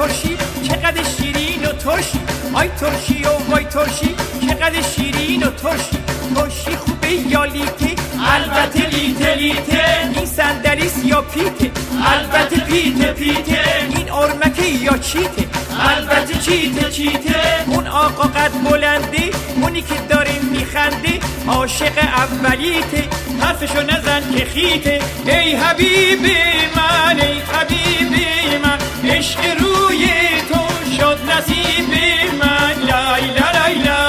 ترشی چقدر شیرین و ترشی، آی ترشی و وای ترشی چقدر شیرین و ترشی. ترشی خوبه یا لیته؟ البته لیته لیته. این صندلیست یا پیته؟ البته پیته پیته. این ارمکه یا چیته؟ البته چیته چیته. اون آقا قد بلنده، اونی که داره میخنده عاشق اولیته، حرفشو نزن که خیته. ای حبیب من ای حبیب من، عشق روی تو شد نصیب من. لای لای لای.